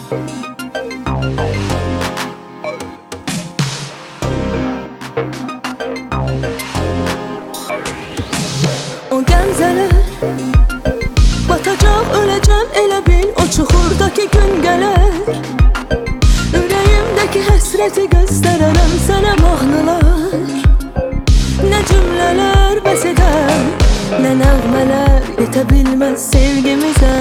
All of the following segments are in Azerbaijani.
O gəmzələr batacaq, öləcəm, elə bil o çuxurdakı gün gələr. Ürəyimdəki həsrəti göstərərəm sənə mahnılar. Nə cümlələr bəs edər, nə nəğmələr yetə bilməz sevgimizə.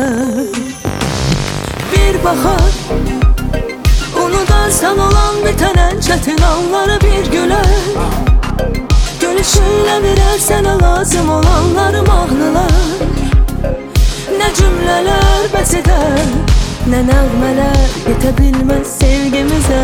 Bir baxar, unudarsan olan bitənən çətin anları bir gülər. Gülüşüyle birer sənə lazım olanları mahnılar. Nə cümlələr bəs edər, nə nəğmələr yetə bilməz sevgimizə.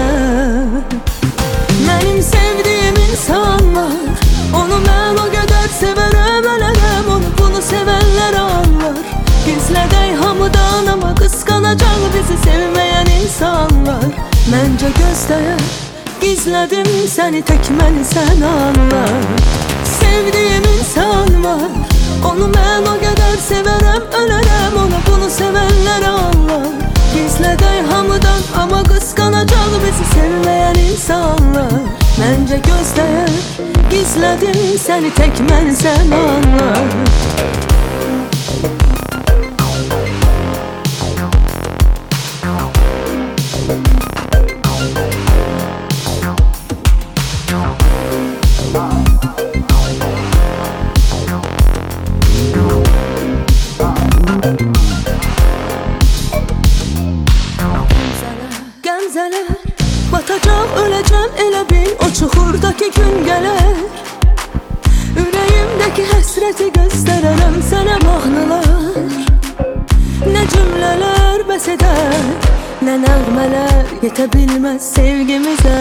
Mənim sevdiyim insan var, onu mən o qədər sevərəm, ölərəm onu, bunu sevənlər anlar. Gizlədək hamıdan, amma qısqanacaq bizi sevməyən insanlar. Məncə gözdəyər, gizlədim səni, tək məni sən anlar. Sevdiyim insan var, onu mən o qədər sevərəm, ölərəm onu, bunu sevənlər anlar. Gizlədək hamıdan, amma qısqanacaq bizi sevməyən insanlar. Məncə gözdəyər, gizlədim səni, tək məni sən anlar. Gəmzələr batacaq, öləcəm, elə bil o çuxurdakı gün gələr. Ürəyimdəki həsrəti göstərərəm sənə mahnılar. Nə cümlələr bəs edər, nə nəğmələr yetə bilməz sevgimizə.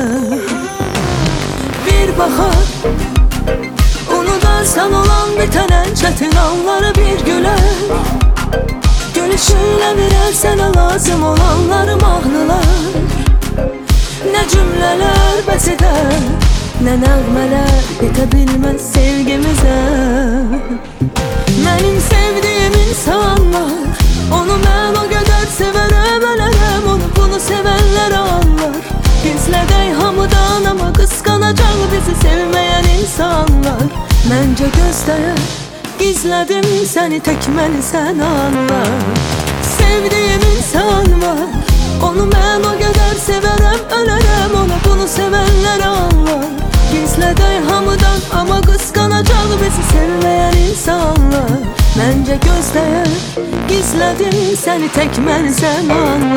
Bir baxar, unudarsan olan bitənən çətin anları bir gülər. Gülüşüyle birer sənə lazım olanları mahnılar. Nə cümlələr bəs edər, nə nəğmələr yetə bilməz sevgimizə. Mənim sevdiyim insan var, onu mən o qədər sevərəm, ölərəm onu, bunu sevənlər anlar. Gizlədək hamıdan, amma qısqanacaq bizi sevməyən insanlar. Məncə gözdəyər, gizlədim səni, tək məni sən anlar. Sevdiyim insan var, onu mən o qədər sevərəm, ölərəm onu, bunu sevənlər anlar. Gizlədək hamıdan, amma qısqanacaq bizi sevməyən insanlar. Məncə gözdəyər, gizlədim səni, tək məni sən anlar.